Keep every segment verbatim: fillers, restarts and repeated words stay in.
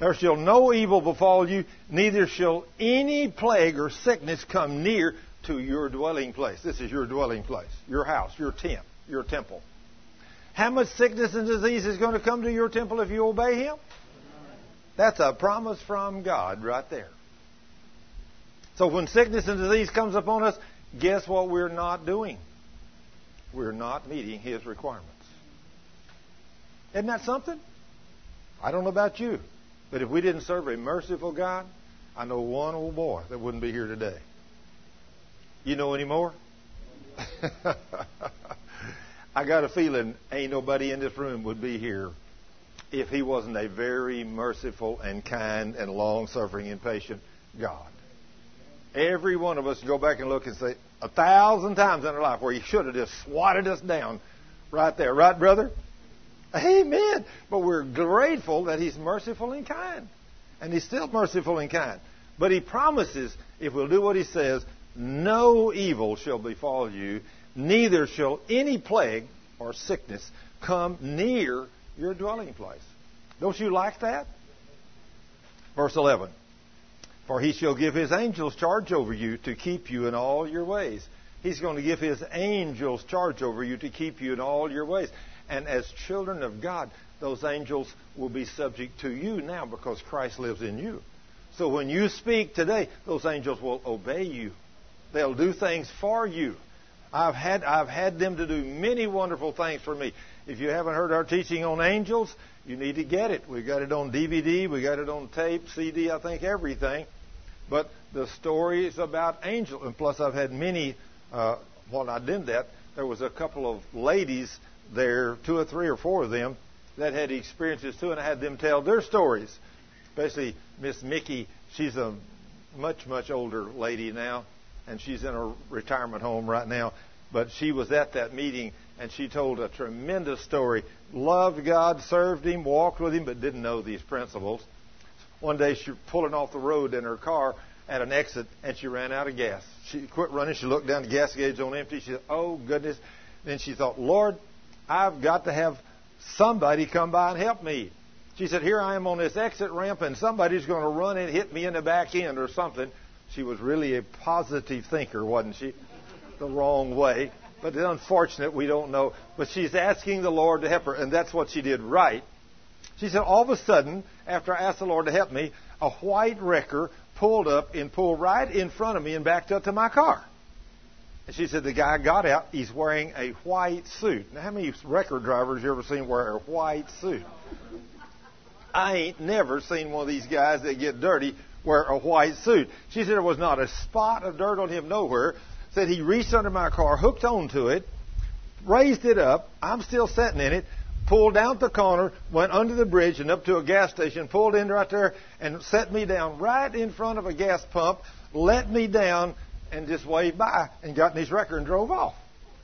There shall no evil befall you, neither shall any plague or sickness come near to your dwelling place. This is your dwelling place, your house, your tent, your temple. How much sickness and disease is going to come to your temple if you obey Him? That's a promise from God right there. So when sickness and disease comes upon us, guess what we're not doing? We're not meeting His requirements. Isn't that something? I don't know about you, but if we didn't serve a merciful God, I know one old boy that wouldn't be here today. You know any more? I got a feeling ain't nobody in this room would be here if He wasn't a very merciful and kind and long-suffering and patient God. Every one of us go back and look and say a thousand times in our life where He should have just swatted us down right there. Right, brother? Amen. But we're grateful that He's merciful and kind. And He's still merciful and kind. But He promises if we'll do what He says, no evil shall befall you, neither shall any plague or sickness come near your dwelling place. Don't you like that? Verse eleven. For He shall give His angels charge over you to keep you in all your ways. He's going to give His angels charge over you to keep you in all your ways. And as children of God, those angels will be subject to you now because Christ lives in you. So when you speak today, those angels will obey you. They'll do things for you. I've had I've had them to do many wonderful things for me. If you haven't heard our teaching on angels, you need to get it. We got it on D V D, we got it on tape, C D, I think everything. But the story is about angels. And plus I've had many, uh, when I did that, there was a couple of ladies there, two or three or four of them, that had experiences too, and I had them tell their stories. Especially Miss Mickey, she's a much, much older lady now. And she's in a retirement home right now. But she was at that meeting, and she told a tremendous story. Loved God, served Him, walked with Him, but didn't know these principles. One day she was pulling off the road in her car at an exit, and she ran out of gas. She quit running. She looked down, the gas gauge on empty. She said, oh, goodness. Then she thought, Lord, I've got to have somebody come by and help me. She said, here I am on this exit ramp, and somebody's going to run and hit me in the back end or something. She was really a positive thinker, wasn't she? The wrong way. But it's unfortunate we don't know. But she's asking the Lord to help her, and that's what she did right. She said, all of a sudden, after I asked the Lord to help me, a white wrecker pulled up and pulled right in front of me and backed up to my car. And she said, the guy got out. He's wearing a white suit. Now, how many wrecker drivers you ever seen wear a white suit? I ain't never seen one of these guys that get dirty wear a white suit. She said there was not a spot of dirt on him nowhere. Said he reached under my car, hooked onto it, raised it up. I'm still sitting in it. Pulled down the corner, went under the bridge and up to a gas station, pulled in right there and set me down right in front of a gas pump, let me down and just waved by and got in his wrecker and drove off.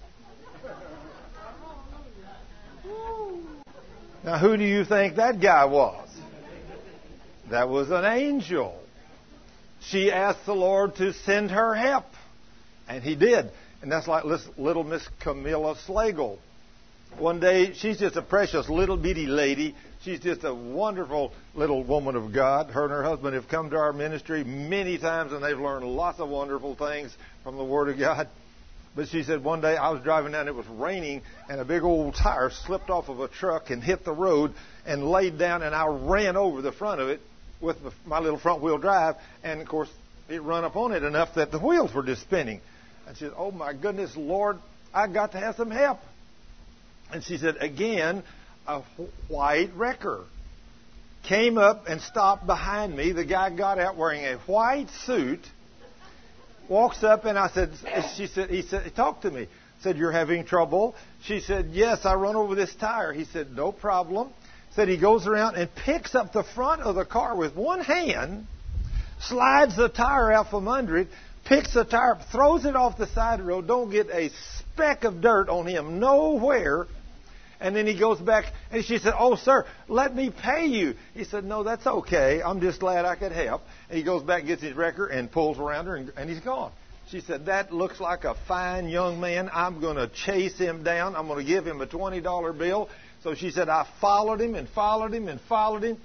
Now, who do you think that guy was? That was an angel. She asked the Lord to send her help, and He did. And that's like little Miss Camilla Slagle. One day, she's just a precious little bitty lady. She's just a wonderful little woman of God. Her and her husband have come to our ministry many times, and they've learned lots of wonderful things from the Word of God. But she said one day I was driving down, it was raining, and a big old tire slipped off of a truck and hit the road and laid down, and I ran over the front of it with my little front wheel drive, and of course it run up on it enough that the wheels were just spinning. And she said, oh my goodness, Lord, I got to have some help. And she said, again, a white wrecker came up and stopped behind me. The guy got out wearing a white suit, walks up, and I said, she said, he said, he talked to me. Said, you're having trouble? She said, yes, I run over this tire. He said, no problem. Said he goes around and picks up the front of the car with one hand, slides the tire out from under it, picks the tire up, throws it off the side of the road, don't get a speck of dirt on him nowhere. And then he goes back, and she said, oh, sir, let me pay you. He said, no, that's okay. I'm just glad I could help. And he goes back, gets his wrecker, and pulls around her, and, and he's gone. She said, that looks like a fine young man. I'm going to chase him down. I'm going to give him a twenty dollar bill. So she said, I followed him and followed him and followed him.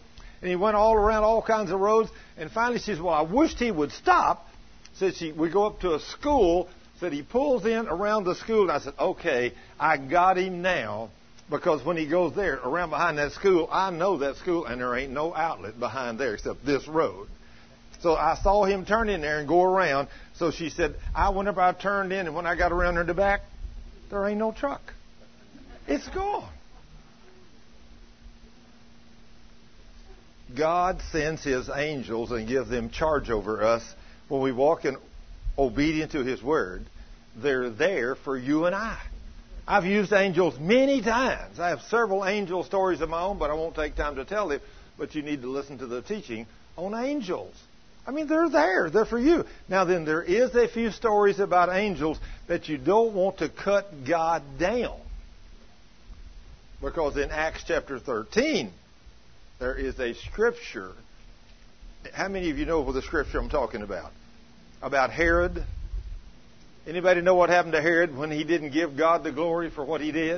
And he went all around all kinds of roads. And finally she says, well, I wished he would stop. Said she, we go up to a school. Said he pulls in around the school. And I said, okay, I got him now. Because when he goes there, around behind that school, I know that school, and there ain't no outlet behind there except this road. So I saw him turn in there and go around. So she said, I whenever I turned in, and when I got around in the back, there ain't no truck. It's gone. God sends His angels and gives them charge over us when we walk in obedience to His word. They're there for you and I. I've used angels many times. I have several angel stories of my own, but I won't take time to tell them. But you need to listen to the teaching on angels. I mean, they're there. They're for you. Now then, there is a few stories about angels that you don't want to cut God down. Because in Acts chapter thirteen, there is a scripture. How many of you know what the scripture I'm talking about? About Herod. Anybody know what happened to Herod when he didn't give God the glory for what he did?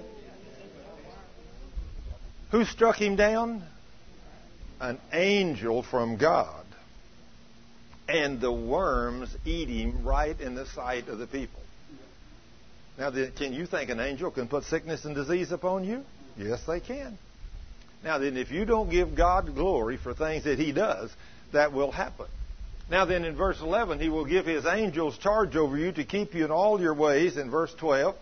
Who struck him down? An angel from God. And the worms eat him right in the sight of the people. Now, can you think an angel can put sickness and disease upon you? Yes, they can. Now then, if you don't give God glory for things that He does, that will happen. Now then, in verse eleven, He will give His angels charge over you to keep you in all your ways. In verse twelve,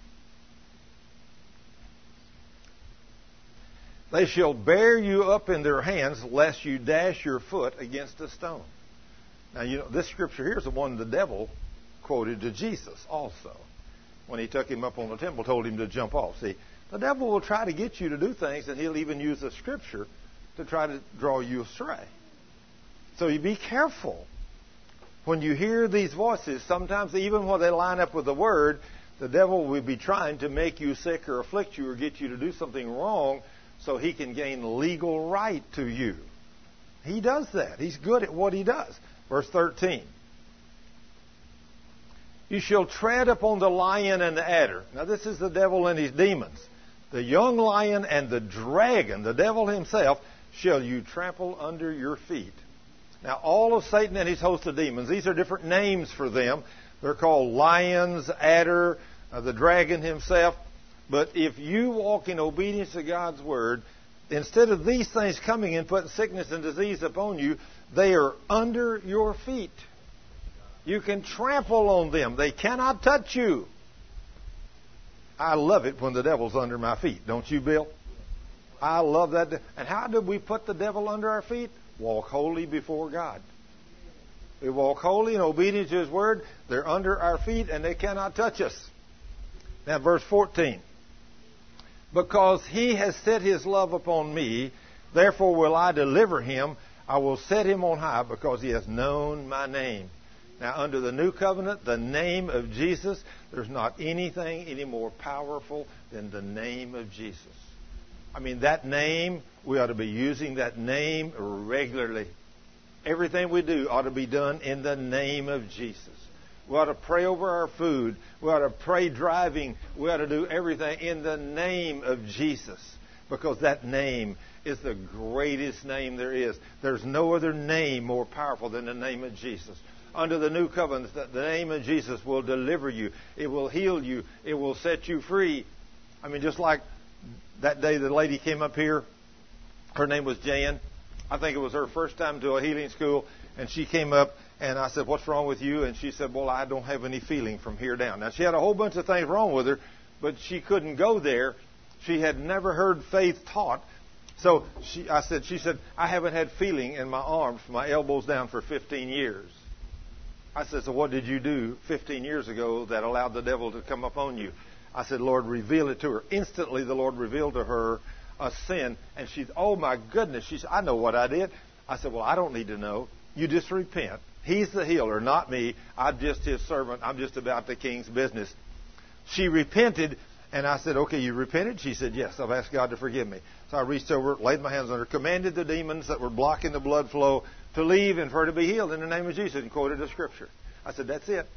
they shall bear you up in their hands, lest you dash your foot against a stone. Now, you know, this scripture here is the one the devil quoted to Jesus also. When he took him up on the temple, told him to jump off. See, the devil will try to get you to do things, and he'll even use the scripture to try to draw you astray. So you be careful. When you hear these voices, sometimes even when they line up with the Word, the devil will be trying to make you sick or afflict you or get you to do something wrong so he can gain legal right to you. He does that. He's good at what he does. Verse thirteen. You shall tread upon the lion and the adder. Now this is the devil and his demons. The young lion and the dragon, the devil himself, shall you trample under your feet. Now all of Satan and his host of demons, these are different names for them. They're called lions, adder, uh, the dragon himself. But if you walk in obedience to God's word, instead of these things coming and putting sickness and disease upon you, they are under your feet. You can trample on them. They cannot touch you. I love it when the devil's under my feet. Don't you, Bill? I love that. And how do we put the devil under our feet? Walk holy before God. We walk holy and obedient to His word. They're under our feet and they cannot touch us. Now, verse fourteen. Because He has set His love upon me, therefore will I deliver Him. I will set Him on high because He has known my name. Now, under the new covenant, the name of Jesus, there's not anything any more powerful than the name of Jesus. I mean, that name, we ought to be using that name regularly. Everything we do ought to be done in the name of Jesus. We ought to pray over our food. We ought to pray driving. We ought to do everything in the name of Jesus. Because that name is the greatest name there is. There's no other name more powerful than the name of Jesus. Under the new covenant, the name of Jesus will deliver you. It will heal you. It will set you free. I mean, just like that day the lady came up here. Her name was Jan. I think it was her first time to a healing school. And she came up and I said, what's wrong with you? And she said, well, I don't have any feeling from here down. Now, she had a whole bunch of things wrong with her, but she couldn't go there. She had never heard faith taught. So she, I said, she said, I haven't had feeling in my arms from my elbows down for fifteen years. I said, so what did you do fifteen years ago that allowed the devil to come upon you? I said, Lord, reveal it to her. Instantly, the Lord revealed to her a sin. And she said, oh, my goodness. She said, I know what I did. I said, well, I don't need to know. You just repent. He's the healer, not me. I'm just His servant. I'm just about the King's business. She repented, and I said, okay, you repented? She said, yes, I've asked God to forgive me. So I reached over, laid my hands on her, commanded the demons that were blocking the blood flow to leave and for her to be healed in the name of Jesus, and quoted a scripture. I said, that's it.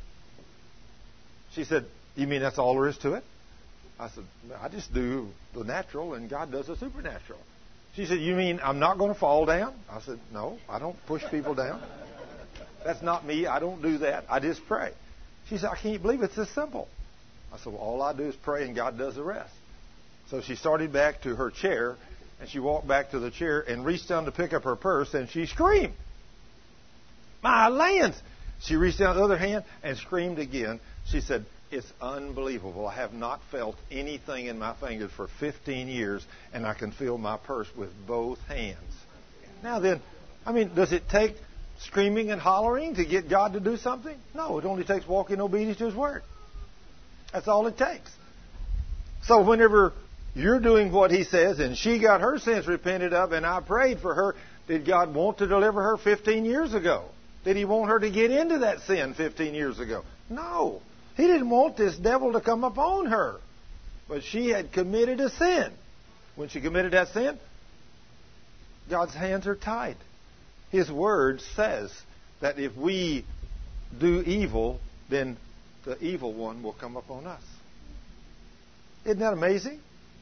She said, you mean that's all there is to it? I said, I just do the natural and God does the supernatural. She said, you mean I'm not going to fall down? I said, no, I don't push people down. That's not me. I don't do that. I just pray. She said, I can't believe it's this simple. I said, well, all I do is pray and God does the rest. So she started back to her chair, and she walked back to the chair and reached down to pick up her purse, and she screamed. My lands! She reached down the other hand and screamed again. She said, it's unbelievable. I have not felt anything in my fingers for fifteen years, and I can feel my purse with both hands. Now then, I mean, does it take screaming and hollering to get God to do something? No, it only takes walking in obedience to His Word. That's all it takes. So whenever you're doing what He says, and she got her sins repented of, and I prayed for her, did God want to deliver her fifteen years ago? Did He want her to get into that sin fifteen years ago? No. He didn't want this devil to come upon her. But she had committed a sin. When she committed that sin, God's hands are tied. His Word says that if we do evil, then the evil one will come upon us. Isn't that amazing?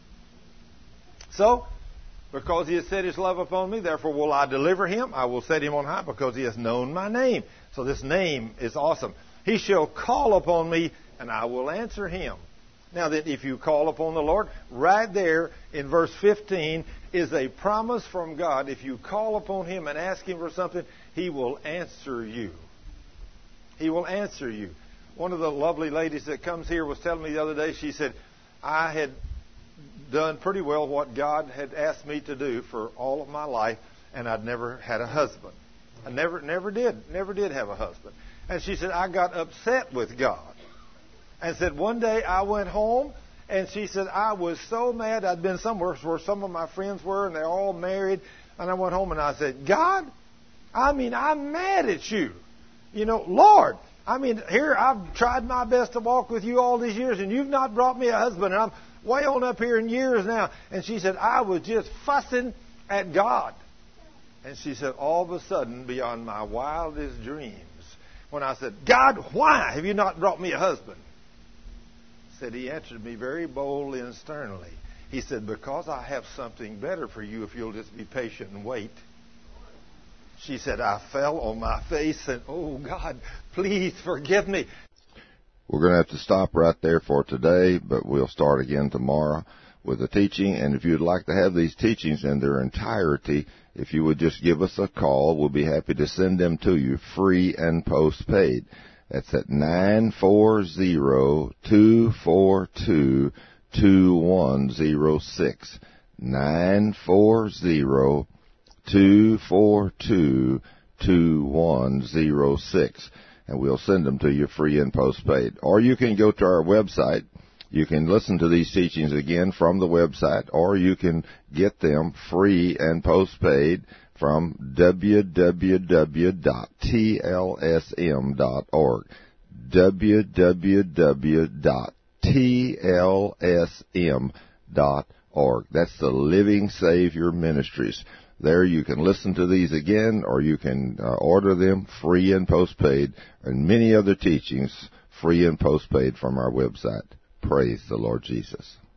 So, because He has set His love upon me, therefore will I deliver him. I will set him on high because he has known my name. So this name is awesome. He shall call upon me, and I will answer him. Now that if you call upon the Lord, right there in verse fifteen is a promise from God. If you call upon Him and ask Him for something, He will answer you. He will answer you. One of the lovely ladies that comes here was telling me the other day, she said, I had done pretty well what God had asked me to do for all of my life, and I'd never had a husband. I never, never did, never did have a husband. And she said, I got upset with God. And said, one day I went home, and she said, I was so mad. I'd been somewhere where some of my friends were, and they're all married. And I went home, and I said, God, I mean, I'm mad at you. You know, Lord, I mean, here I've tried my best to walk with you all these years, and you've not brought me a husband, and I'm way on up here in years now. And she said, I was just fussing at God. And she said, all of a sudden, beyond my wildest dreams, when I said, God, why have you not brought me a husband? Said He answered me very boldly and sternly. He said, because I have something better for you if you'll just be patient and wait. She said, I fell on my face and, oh, God, please forgive me. We're going to have to stop right there for today, but we'll start again tomorrow with the teaching. And if you'd like to have these teachings in their entirety, if you would just give us a call, we'll be happy to send them to you free and postpaid. That's at nine four zero, two four two, two one zero six. nine four zero, two four two, two one zero six. And we'll send them to you free and postpaid. Or you can go to our website. You can listen to these teachings again from the website, or you can get them free and postpaid from w w w dot t l s m dot org. w w w dot t l s m dot org. That's the Living Savior Ministries. There you can listen to these again, or you can uh, order them free and postpaid, and many other teachings free and postpaid from our website. Praise the Lord Jesus.